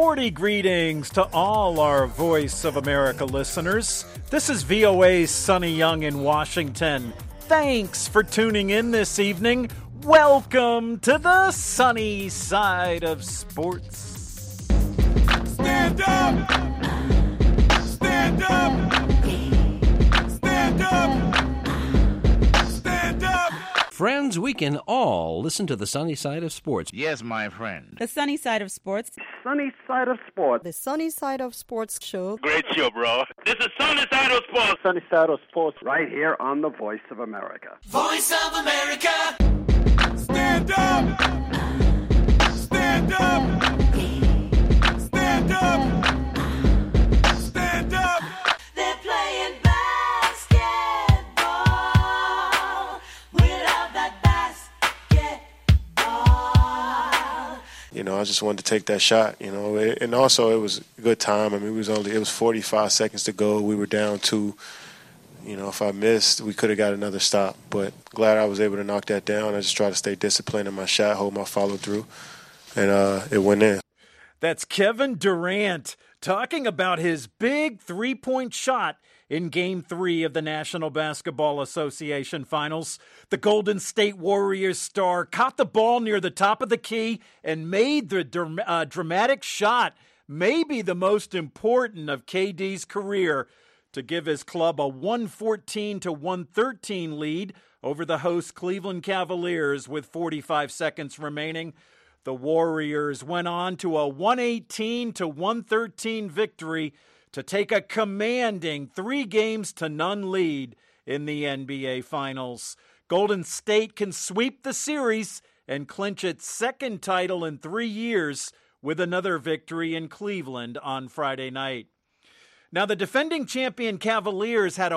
Sporty greetings to all our Voice of America listeners. This is VOA's Sonny Young in Washington. Thanks for tuning in this evening. Welcome to the sunny side of sports. Stand up! Stand up! Stand up! Stand up! Friends, we can all listen to the sunny side of sports. Yes, my friend. The Sunny Side of Sports. Sunny Side of Sports. The Sunny Side of Sports show. Great show, bro. This is Sunny Side of Sports. Sunny Side of Sports right here on the Voice of America. Voice of America! Stand up! Stand up! Stand up! Stand up! They're playing basketball without that basketball. You know, I just wanted to take that shot, you know, and also it was a good time. I mean, it was 45 seconds to go. We were down 2. You know, if I missed, we could have got another stop. But glad I was able to knock that down. I just tried to stay disciplined in my shot, hold my follow-through, and it went in. That's Kevin Durant talking about his big three-point shot in Game 3 of the National Basketball Association Finals. The Golden State Warriors star caught the ball near the top of the key and made the dramatic shot, maybe the most important of KD's career, to give his club a 114-113 lead over the host Cleveland Cavaliers with 45 seconds remaining. The Warriors went on to a 118-113 victory to take a commanding 3-0 lead in the NBA Finals. Golden State can sweep the series and clinch its second title in 3 years with another victory in Cleveland on Friday night. Now, the defending champion Cavaliers had a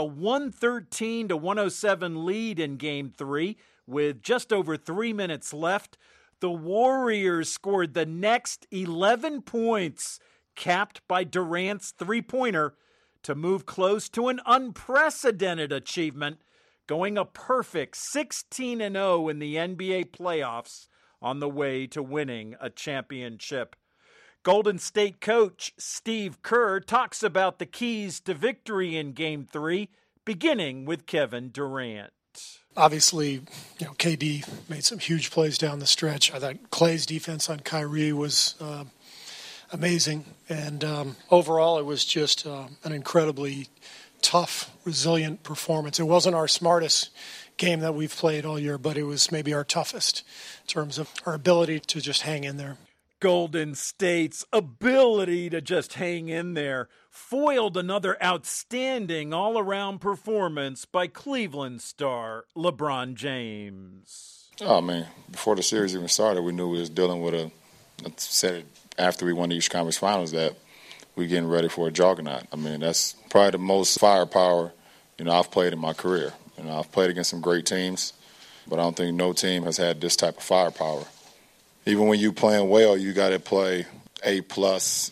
113-107 lead in Game 3 with just over 3 minutes left. The Warriors scored the next 11 points, capped by Durant's three-pointer, to move close to an unprecedented achievement, going a perfect 16-0 in the NBA playoffs on the way to winning a championship. Golden State coach Steve Kerr talks about the keys to victory in Game 3, beginning with Kevin Durant. Obviously, KD made some huge plays down the stretch. I thought Clay's defense on Kyrie was amazing. And overall, it was just an incredibly tough, resilient performance. It wasn't our smartest game that we've played all year, but it was maybe our toughest in terms of our ability to just hang in there. Golden State's ability to just hang in there foiled another outstanding all-around performance by Cleveland star LeBron James. Oh, man, before the series even started, we knew we was dealing with I said it after we won the East Conference Finals, that we're getting ready for a juggernaut. I mean, that's probably the most firepower, I've played in my career. I've played against some great teams, but I don't think no team has had this type of firepower. Even when you playing well, you got to play A++, because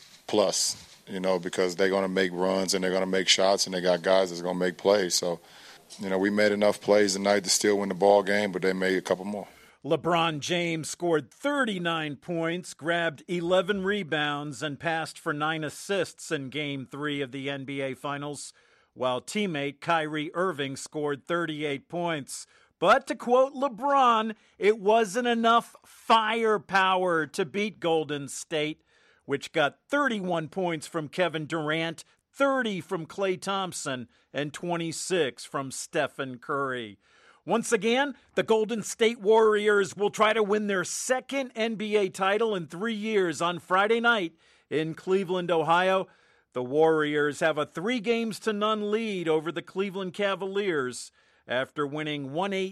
they're going to make runs and they're going to make shots and they got guys that's going to make plays. So, we made enough plays tonight to still win the ball game, but they made a couple more. LeBron James scored 39 points, grabbed 11 rebounds, and passed for 9 assists in Game 3 of the NBA Finals, while teammate Kyrie Irving scored 38 points. But to quote LeBron, it wasn't enough firepower to beat Golden State, which got 31 points from Kevin Durant, 30 from Klay Thompson, and 26 from Stephen Curry. Once again, the Golden State Warriors will try to win their second NBA title in 3 years on Friday night in Cleveland, Ohio. The Warriors have a 3-0 lead over the Cleveland Cavaliers after winning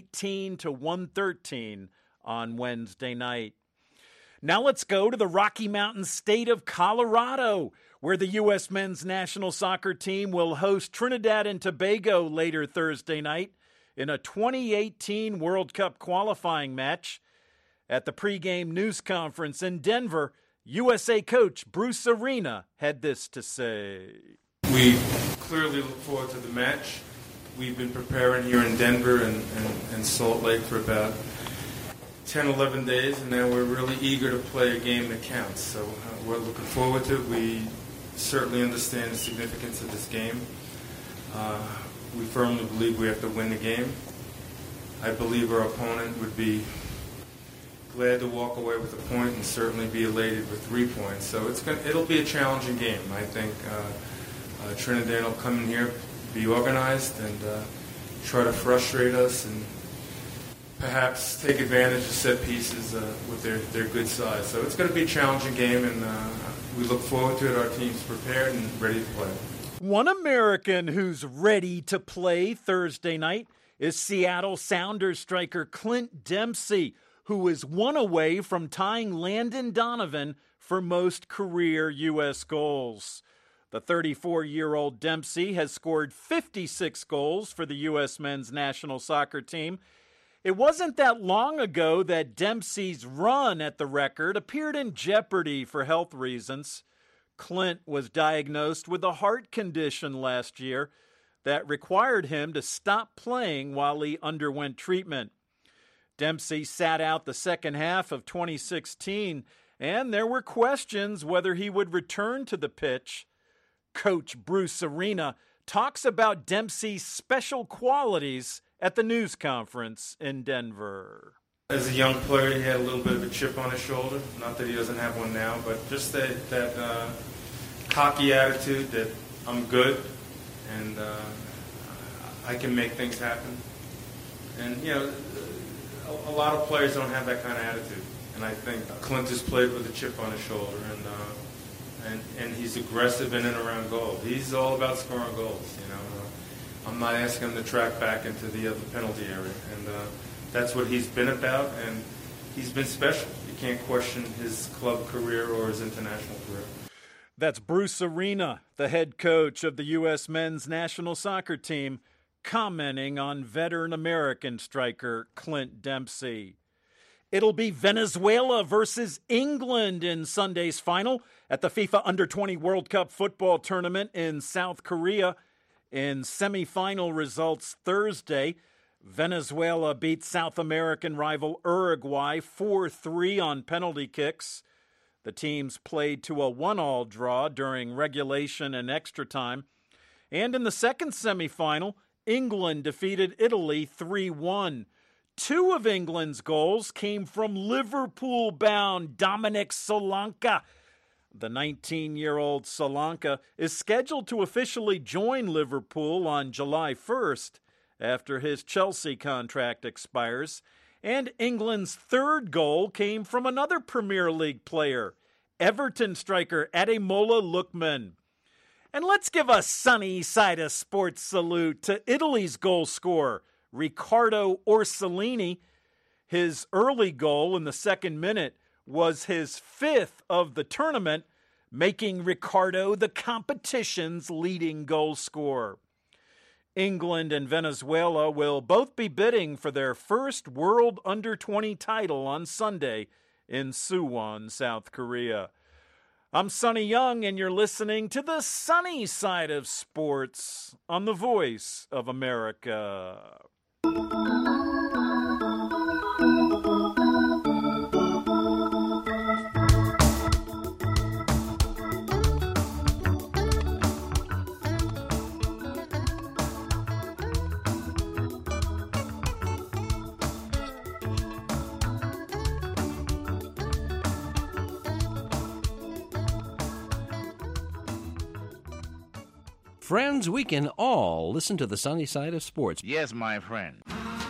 118-113 on Wednesday night. Now let's go to the Rocky Mountain state of Colorado, where the U.S. men's national soccer team will host Trinidad and Tobago later Thursday night in a 2018 World Cup qualifying match. At the pregame news conference in Denver, USA coach Bruce Arena had this to say. We clearly look forward to the match. We've been preparing here in Denver and Salt Lake for about 10, 11 days, and now we're really eager to play a game that counts. So we're looking forward to it. We certainly understand the significance of this game. We firmly believe we have to win the game. I believe our opponent would be glad to walk away with a point and certainly be elated with 3 points. So it'll be a challenging game. I think Trinidad will come in here, be organized, and try to frustrate us and perhaps take advantage of set pieces with their good size. So it's going to be a challenging game, and we look forward to it. Our team's prepared and ready to play. One American who's ready to play Thursday night is Seattle Sounders striker Clint Dempsey, who is one away from tying Landon Donovan for most career U.S. goals. The 34-year-old Dempsey has scored 56 goals for the U.S. men's national soccer team. It wasn't that long ago that Dempsey's run at the record appeared in jeopardy for health reasons. Clint was diagnosed with a heart condition last year that required him to stop playing while he underwent treatment. Dempsey sat out the second half of 2016, and there were questions whether he would return to the pitch. Coach Bruce Arena talks about Dempsey's special qualities at the news conference in Denver. As a young player, he had a little bit of a chip on his shoulder. Not that he doesn't have one now, but just that cocky attitude that I'm good and I can make things happen. And, you know, a lot of players don't have that kind of attitude. And I think Clint has played with a chip on his shoulder, and he's aggressive in and around goal. He's all about scoring goals, you know. I'm not asking him to track back into the other penalty area. And that's what he's been about, and he's been special. You can't question his club career or his international career. That's Bruce Arena, the head coach of the U.S. men's national soccer team, commenting on veteran American striker Clint Dempsey. It'll be Venezuela versus England in Sunday's final at the FIFA Under-20 World Cup football tournament in South Korea. In semifinal results Thursday, Venezuela beat South American rival Uruguay 4-3 on penalty kicks. The teams played to a 1-1 draw during regulation and extra time. And in the second semifinal, England defeated Italy 3-1. 2 of England's goals came from Liverpool-bound Dominic Solanke. The 19-year-old Solanke is scheduled to officially join Liverpool on July 1st after his Chelsea contract expires. And England's third goal came from another Premier League player, Everton striker Ademola Lookman. And let's give a sunny side of sports salute to Italy's goal scorer, Riccardo Orsolini. His early goal in the second minute was his 5th of the tournament, making Riccardo the competition's leading goal scorer. England and Venezuela will both be bidding for their first World Under-20 title on Sunday in Suwon, South Korea. I'm Sonny Young, and you're listening to the sunny side of sports on the Voice of America. Friends, we can all listen to the sunny side of sports. Yes, my friend.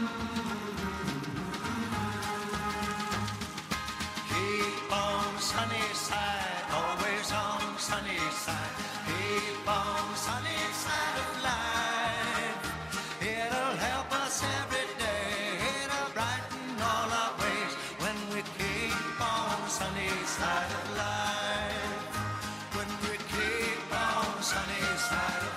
Keep on sunny side, always on sunny side. Keep on sunny side of life. It'll help us every day. It'll brighten all our ways when we keep on sunny side of life. When we keep on sunny side of life.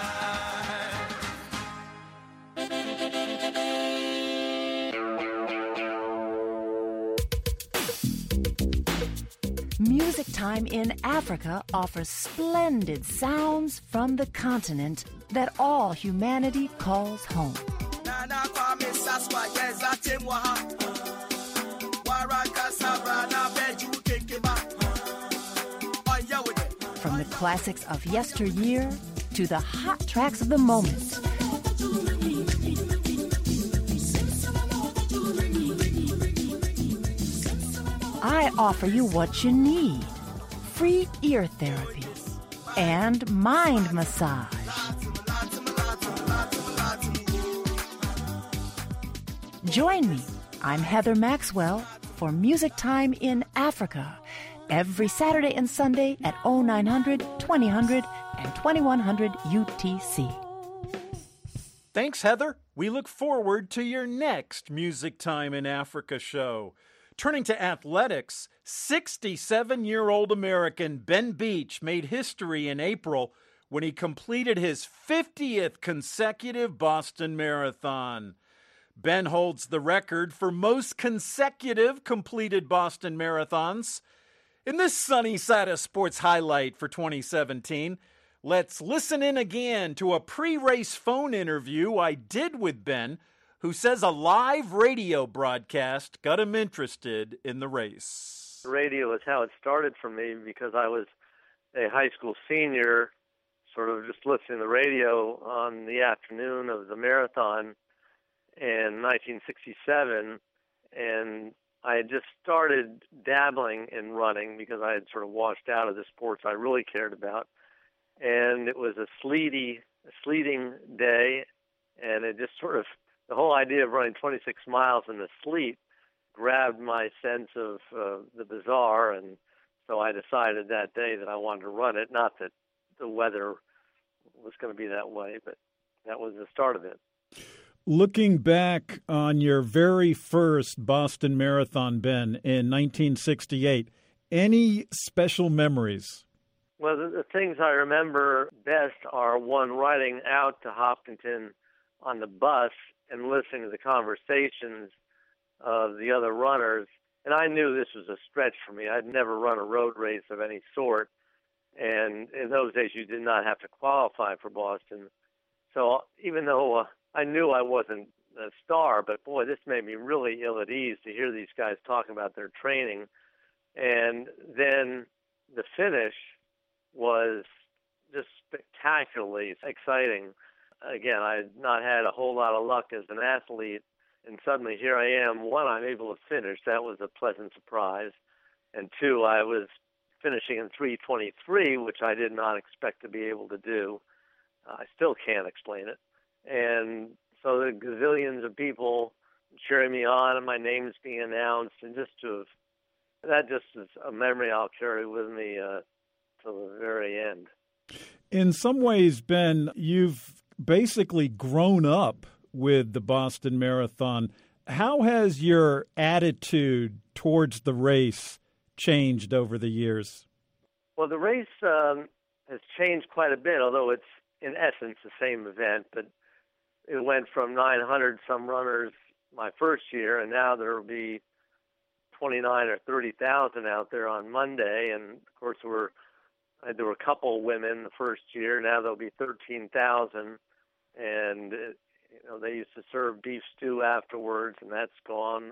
Music Time in Africa offers splendid sounds from the continent that all humanity calls home. classics of yesteryear to the hot tracks of the moment. I offer you what you need. Free ear therapy and mind massage. Join me. I'm Heather Maxwell for Music Time in Africa every Saturday and Sunday at 0900, 2000, and 2100 UTC. Thanks, Heather. We look forward to your next Music Time in Africa show. Turning to athletics, 67-year-old American Ben Beach made history in April when he completed his 50th consecutive Boston Marathon. Ben holds the record for most consecutive completed Boston marathons. In this Sunny Side of Sports highlight for 2017, let's listen in again to a pre-race phone interview I did with Ben, who says a live radio broadcast got him interested in the race. Radio is how it started for me because I was a high school senior, sort of just listening to the radio on the afternoon of the marathon in 1967, and I had just started dabbling in running because I had sort of washed out of the sports I really cared about. And it was a sleeting day, and it just sort of, the whole idea of running 26 miles in the sleet grabbed my sense of the bizarre, and so I decided that day that I wanted to run it. Not that the weather was going to be that way, but that was the start of it. Looking back on your very first Boston Marathon, Ben, in 1968, any special memories? Well, the things I remember best are, one, riding out to Hopkinton on the bus and listening to the conversations of the other runners. And I knew this was a stretch for me. I'd never run a road race of any sort. And in those days, you did not have to qualify for Boston. So even though I knew I wasn't a star, but boy, this made me really ill at ease to hear these guys talking about their training. And then the finish was just spectacularly exciting. Again, I had not had a whole lot of luck as an athlete, and suddenly here I am. One, I'm able to finish. That was a pleasant surprise. And two, I was finishing in 3:23, which I did not expect to be able to do. I still can't explain it. And so the gazillions of people cheering me on and my name's being announced, and that just is a memory I'll carry with me till the very end. In some ways, Ben, you've basically grown up with the Boston Marathon. How has your attitude towards the race changed over the years? Well, the race has changed quite a bit, although it's in essence the same event, but it went from 900 some runners my first year, and now there will be 29 or 30,000 out there on Monday. And of course, there were a couple women the first year. Now there'll be 13,000, and they used to serve beef stew afterwards, and that's gone.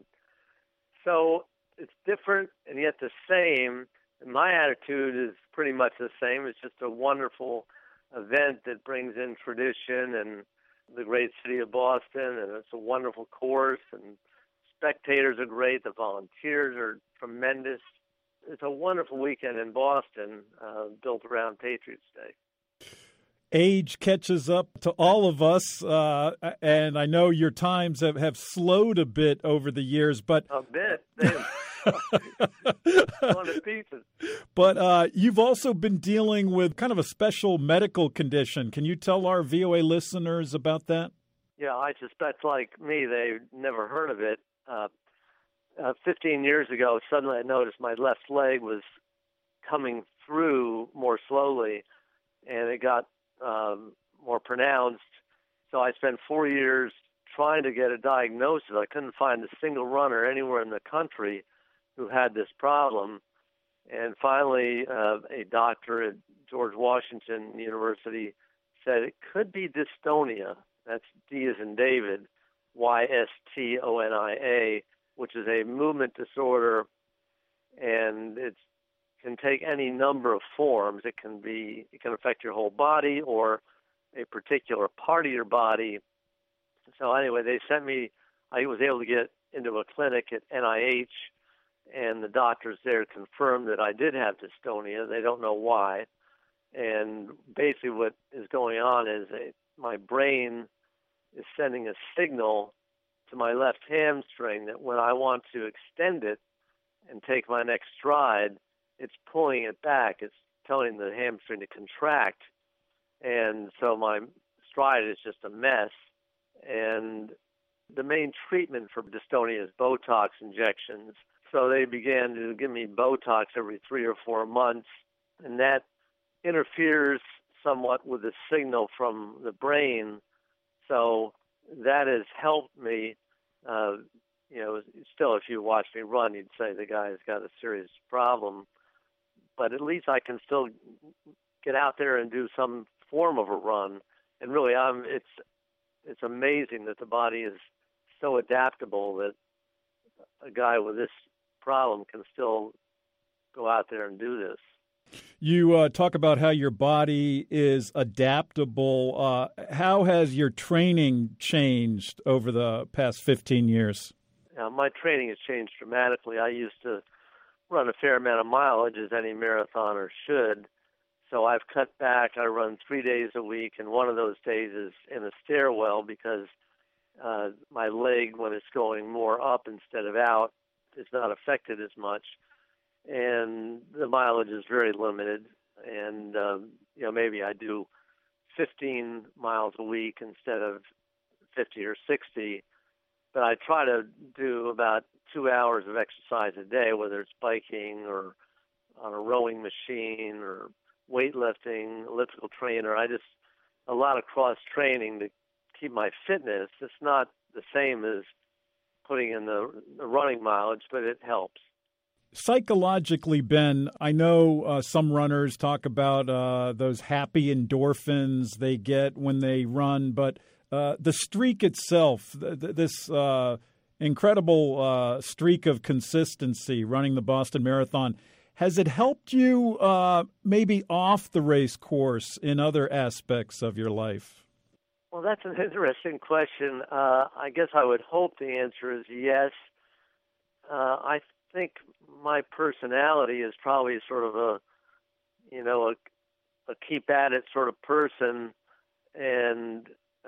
So it's different and yet the same. And my attitude is pretty much the same. It's just a wonderful event that brings in tradition and the great city of Boston, and it's a wonderful course, and spectators are great. The volunteers are tremendous. It's a wonderful weekend in Boston built around Patriots Day. Age catches up to all of us, and I know your times have slowed a bit over the years, but a bit. Going to pieces. But you've also been dealing with kind of a special medical condition. Can you tell our VOA listeners about that? Yeah, I suspect, like me, they've never heard of it. 15 years ago, suddenly I noticed my left leg was coming through more slowly, and it got more pronounced. So I spent 4 years trying to get a diagnosis. I couldn't find a single runner anywhere in the country who had this problem. And finally, a doctor at George Washington University said it could be dystonia. That's D as in David, Ystonia, which is a movement disorder, and it's can take any number of forms. It can affect your whole body or a particular part of your body. So anyway, I was able to get into a clinic at NIH, and the doctors there confirmed that I did have dystonia. They don't know why. And basically what is going on is my brain is sending a signal to my left hamstring that when I want to extend it and take my next stride, it's pulling it back. It's telling the hamstring to contract. And so my stride is just a mess. And the main treatment for dystonia is Botox injections. So they began to give me Botox every 3 or 4 months, and that interferes somewhat with the signal from the brain. So that has helped me. Still, if you watch me run, you'd say the guy's got a serious problem. But at least I can still get out there and do some form of a run. And really, it's amazing that the body is so adaptable that a guy with this problem can still go out there and do this. You talk about how your body is adaptable. How has your training changed over the past 15 years? My training has changed dramatically. I used to run a fair amount of mileage, as any marathoner should. So I've cut back. I run 3 days a week, and one of those days is in a stairwell because my leg, when it's going more up instead of out, is not affected as much. And the mileage is very limited. And, maybe I do 15 miles a week instead of 50 or 60. But I try to do about 2 hours of exercise a day, whether it's biking or on a rowing machine or weightlifting, elliptical trainer. A lot of cross-training to keep my fitness. It's not the same as putting in the running mileage, but it helps. Psychologically, Ben, I know some runners talk about those happy endorphins they get when they run, but the streak itself, this incredible streak of consistency running the Boston Marathon, has it helped you maybe off the race course in other aspects of your life? Well, that's an interesting question. I guess I would hope the answer is yes. I think my personality is probably sort of a keep at it sort of person, and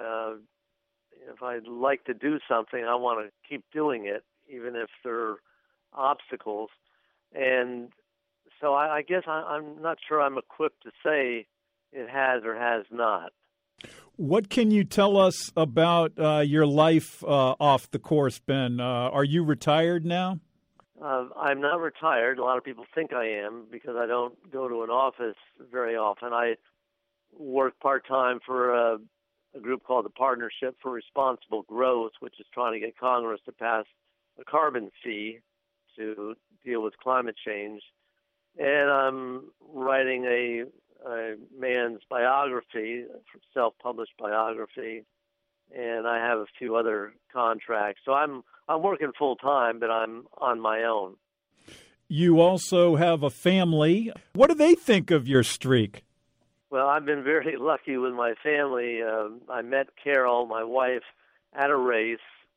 if I like to do something, I want to keep doing it, even if there are obstacles. And so I guess I'm not sure I'm equipped to say it has or has not. What can you tell us about your life off the course, Ben? Are you retired now? I'm not retired. A lot of people think I am because I don't go to an office very often. I work part-time for a group called the Partnership for Responsible Growth, which is trying to get Congress to pass a carbon fee to deal with climate change. And I'm writing a man's biography, self-published biography, and I have a few other contracts. So I'm working full-time, but I'm on my own. You also have a family. What do they think of your streak? Well, I've been very lucky with my family. I met Carol, my wife, at a race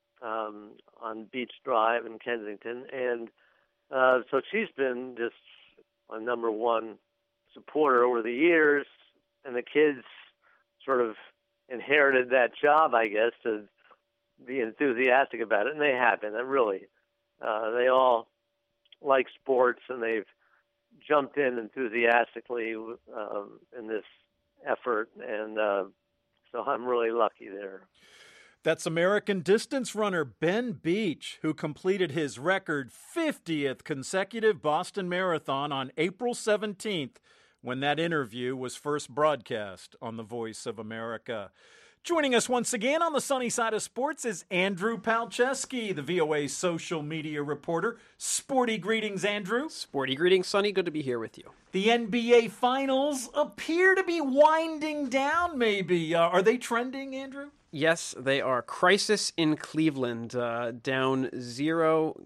on Beach Drive in Kensington, and so she's been just my number one supporter over the years, and the kids sort of inherited that job, I guess, to be enthusiastic about it, and they have been. And really, they all like sports, and they've jumped in enthusiastically in this effort, and so I'm really lucky there. That's American distance runner Ben Beach, who completed his record 50th consecutive Boston Marathon on April 17th, when that interview was first broadcast on The Voice of America. Joining us once again on the sunny side of sports is Andrew Palczewski, the VOA social media reporter. Sporty greetings, Andrew. Sporty greetings, Sonny. Good to be here with you. The NBA Finals appear to be winding down, maybe. Are they trending, Andrew? Yes, they are. Crisis in Cleveland, down 0-3.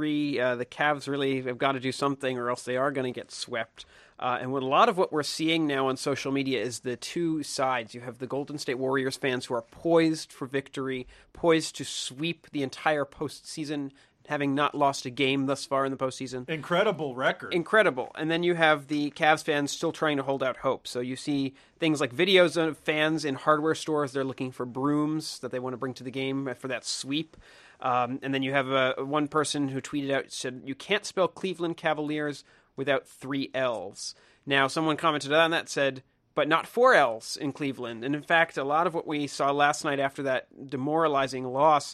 The Cavs really have got to do something or else they are going to get swept. And a lot of what we're seeing now on social media is the two sides. You have the Golden State Warriors fans who are poised for victory, poised to sweep the entire postseason, having not lost a game thus far in the postseason. Incredible record. Incredible. And then you have the Cavs fans still trying to hold out hope. So you see things like videos of fans in hardware stores. They're looking for brooms that they want to bring to the game for that sweep. And then you have one person who tweeted out, said, "You can't spell Cleveland Cavaliers without 3 L's. Now, someone commented on that, said, but not 4 L's in Cleveland. And in fact, a lot of what we saw last night after that demoralizing loss,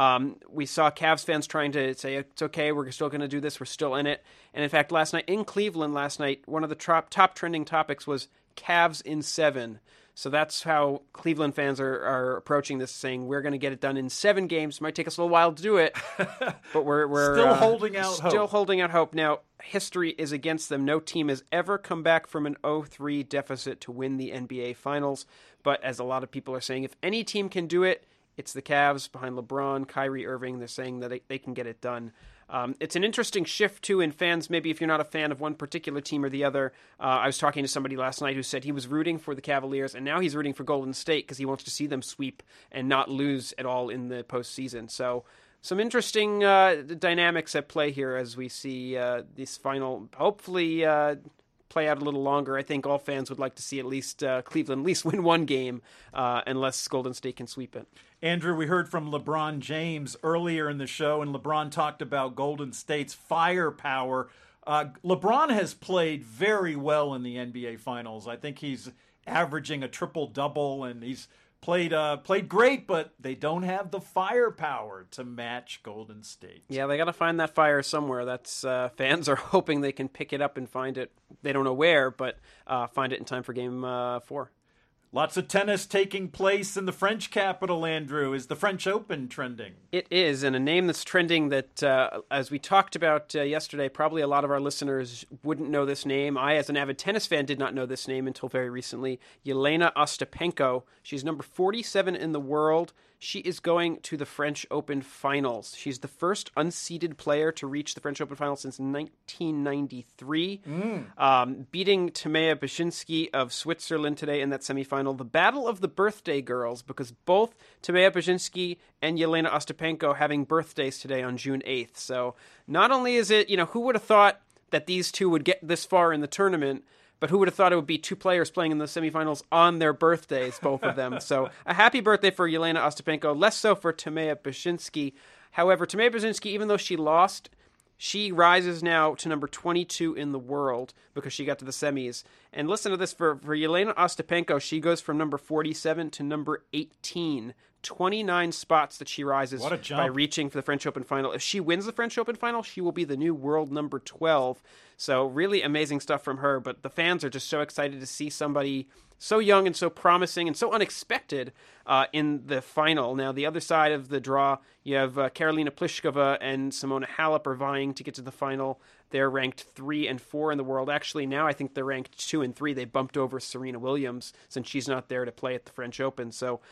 we saw Cavs fans trying to say, it's okay, we're still going to do this, we're still in it. And in fact, last night in Cleveland, one of the top trending topics was Cavs in 7. So that's how Cleveland fans are approaching this, saying we're going to get it done in 7 games. It might take us a little while to do it, but we're still holding out hope. Still holding out hope. Now, history is against them. No team has ever come back from an 0-3 deficit to win the NBA Finals. But as a lot of people are saying, if any team can do it, it's the Cavs behind LeBron, Kyrie Irving. They're saying that they can get it done. It's an interesting shift, too, in fans. Maybe if you're not a fan of one particular team or the other. I was talking to somebody last night who said he was rooting for the Cavaliers, and now he's rooting for Golden State because he wants to see them sweep and not lose at all in the postseason. So some interesting dynamics at play here as we see this final, hopefully, play out a little longer. I think all fans would like to see at least Cleveland at least win one game unless Golden State can sweep it. Andrew, we heard from LeBron James earlier in the show, and LeBron talked about Golden State's firepower. LeBron has played very well in the NBA Finals. I think he's averaging a triple-double, and he's played great, but they don't have the firepower to match Golden State. Yeah, they got to find that fire somewhere. That's fans are hoping they can pick it up and find it. They don't know where, but find it in time for Game 4. Lots of tennis taking place in the French capital, Andrew. Is the French Open trending? It is, and a name that's trending that, as we talked about yesterday, probably a lot of our listeners wouldn't know this name. I, as an avid tennis fan, did not know this name until very recently. Jelena Ostapenko. She's number 47 in the world. She is going to the French Open Finals. She's the first unseeded player to reach the French Open Finals since 1993, beating Timea Bacsinszky of Switzerland today in that semifinal. The battle of the birthday girls, because both Timea Bacsinszky and Jelena Ostapenko having birthdays today on June 8th. So not only is it, who would have thought that these two would get this far in the tournament, but who would have thought it would be two players playing in the semifinals on their birthdays, both of them. So a happy birthday for Jelena Ostapenko, less so for Timea Bacsinszky. However, Timea Bacsinszky, even though she lost, she rises now to number 22 in the world because she got to the semis. And listen to this, for Jelena Ostapenko, she goes from number 47 to number 18. 29 spots that she rises by reaching for the French Open final. If she wins the French Open final, she will be the new world number 12. So really amazing stuff from her, but the fans are just so excited to see somebody so young and so promising and so unexpected in the final. Now, the other side of the draw, you have Karolina Pliskova and Simona Halep are vying to get to the final. They're ranked 3 and 4 in the world. Actually, now I think they're ranked 2 and 3. They bumped over Serena Williams since she's not there to play at the French Open. So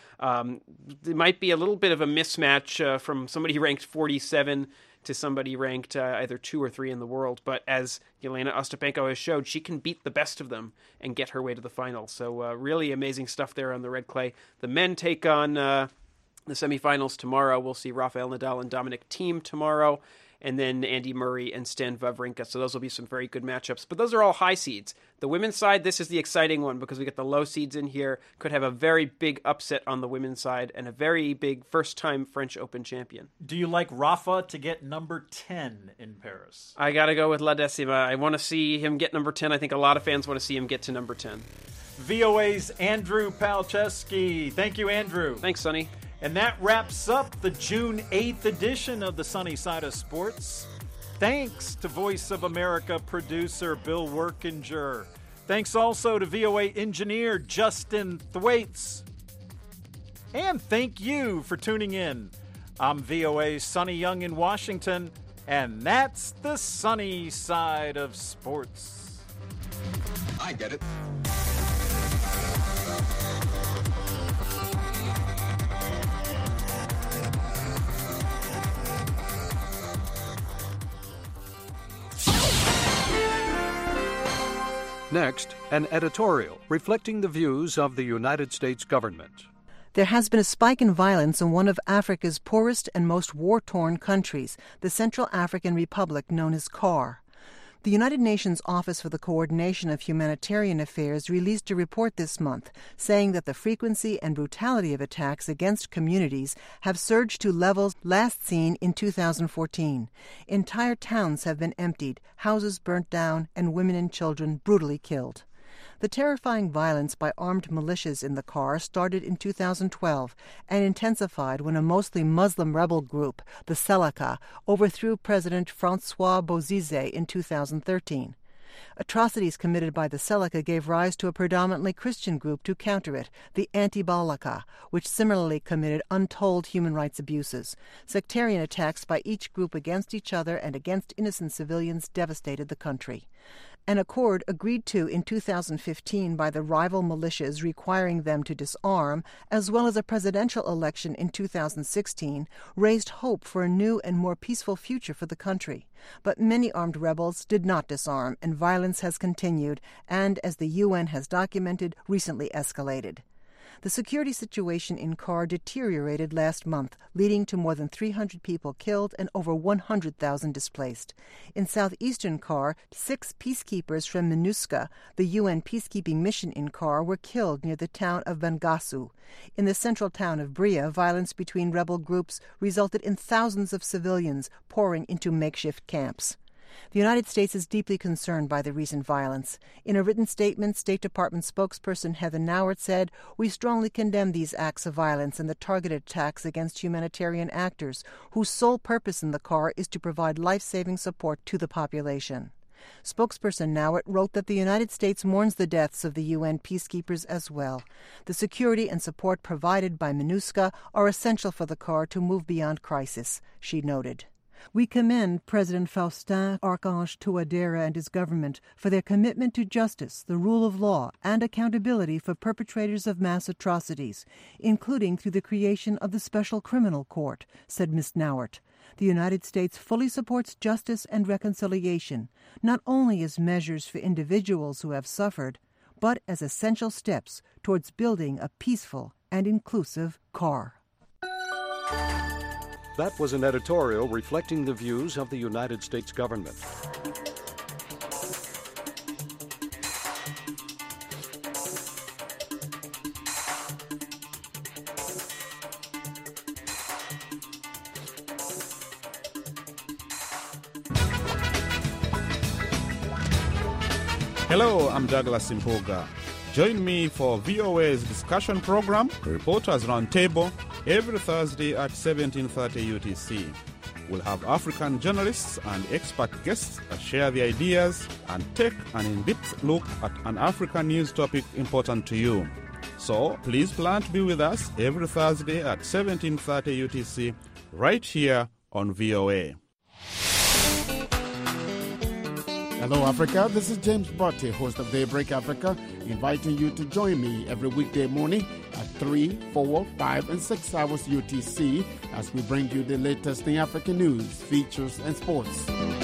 it might be a little bit of a mismatch from somebody ranked 47 to somebody ranked either 2 or 3 in the world. But as Jelena Ostapenko has showed, she can beat the best of them and get her way to the final. So really amazing stuff there on the red clay. The men take on the semifinals tomorrow. We'll see Rafael Nadal and Dominic Thiem tomorrow, and then Andy Murray and Stan Wawrinka. So those will be some very good matchups. But those are all high seeds. The women's side, this is the exciting one because we get the low seeds in here. Could have a very big upset on the women's side and a very big first-time French Open champion. Do you like Rafa to get number 10 in Paris? I got to go with La Decima. I want to see him get number 10. I think a lot of fans want to see him get to number 10. VOA's Andrew Palczewski. Thank you, Andrew. Thanks, Sonny. And that wraps up the June 8th edition of the Sunny Side of Sports. Thanks to Voice of America producer Bill Workinger. Thanks also to VOA engineer Justin Thwaites. And thank you for tuning in. I'm VOA's Sonny Young in Washington, and that's the Sunny Side of Sports. I get it. Next, an editorial reflecting the views of the United States government. There has been a spike in violence in one of Africa's poorest and most war-torn countries, the Central African Republic known as CAR. The United Nations Office for the Coordination of Humanitarian Affairs released a report this month saying that the frequency and brutality of attacks against communities have surged to levels last seen in 2014. Entire towns have been emptied, houses burnt down, and women and children brutally killed. The terrifying violence by armed militias in the CAR started in 2012 and intensified when a mostly Muslim rebel group, the Seleka, overthrew President Francois Bozize in 2013. Atrocities committed by the Seleka gave rise to a predominantly Christian group to counter it, the Anti-Balaka, which similarly committed untold human rights abuses. Sectarian attacks by each group against each other and against innocent civilians devastated the country. An accord agreed to in 2015 by the rival militias requiring them to disarm, as well as a presidential election in 2016, raised hope for a new and more peaceful future for the country. But many armed rebels did not disarm, and violence has continued and, as the UN has documented, recently escalated. The security situation in CAR deteriorated last month, leading to more than 300 people killed and over 100,000 displaced. In southeastern CAR, 6 peacekeepers from MINUSCA, the UN peacekeeping mission in CAR, were killed near the town of Bangassou. In the central town of Bria, violence between rebel groups resulted in thousands of civilians pouring into makeshift camps. The United States is deeply concerned by the recent violence. In a written statement, State Department spokesperson Heather Nauert said, "We strongly condemn these acts of violence and the targeted attacks against humanitarian actors whose sole purpose in the CAR is to provide life-saving support to the population." Spokesperson Nauert wrote that the United States mourns the deaths of the UN peacekeepers as well. The security and support provided by MINUSCA are essential for the CAR to move beyond crisis, she noted. We commend President Faustin Archange Touadéra and his government for their commitment to justice, the rule of law, and accountability for perpetrators of mass atrocities, including through the creation of the Special Criminal Court, said Ms. Nauert. The United States fully supports justice and reconciliation, not only as measures for individuals who have suffered, but as essential steps towards building a peaceful and inclusive CAR. That was an editorial reflecting the views of the United States government. Hello, I'm Douglas Impoga. Join me for VOA's discussion program, Reporters Roundtable, every Thursday at 17:30 UTC. We'll have African journalists and expert guests that share the ideas and take an in-depth look at an African news topic important to you. So please plan to be with us every Thursday at 17:30 UTC, right here on VOA. Hello, Africa. This is James Botte, host of Daybreak Africa, inviting you to join me every weekday morning at 3, 4, 5, and 6 hours UTC as we bring you the latest in African news, features, and sports.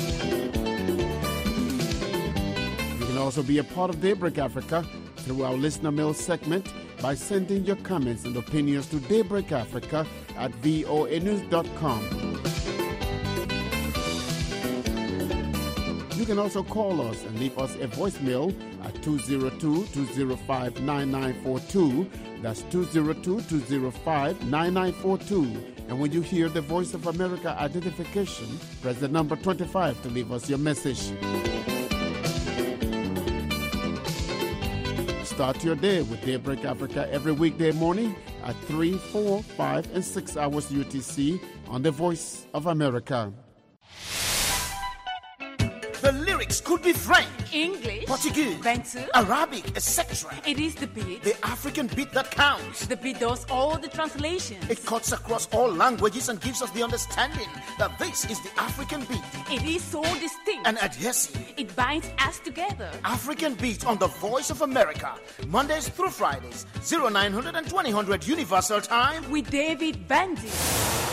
You can also be a part of Daybreak Africa through our listener mail segment by sending your comments and opinions to daybreakafrica@voanews.com. You can also call us and leave us a voicemail at 202-205-9942. That's 202-205-9942. And when you hear the Voice of America identification, press the number 25 to leave us your message. Start your day with Daybreak Africa every weekday morning at 3, 4, 5, and 6 hours UTC on the Voice of America. The lyrics could be French, English, Portuguese, Bantu, Arabic, etc. It is the beat. The African beat that counts. The beat does all the translations. It cuts across all languages and gives us the understanding that this is the African beat. It is so distinct and adhesive. It binds us together. African beat on the Voice of America, Mondays through Fridays, 0900 and 2000 Universal Time with David Bandy.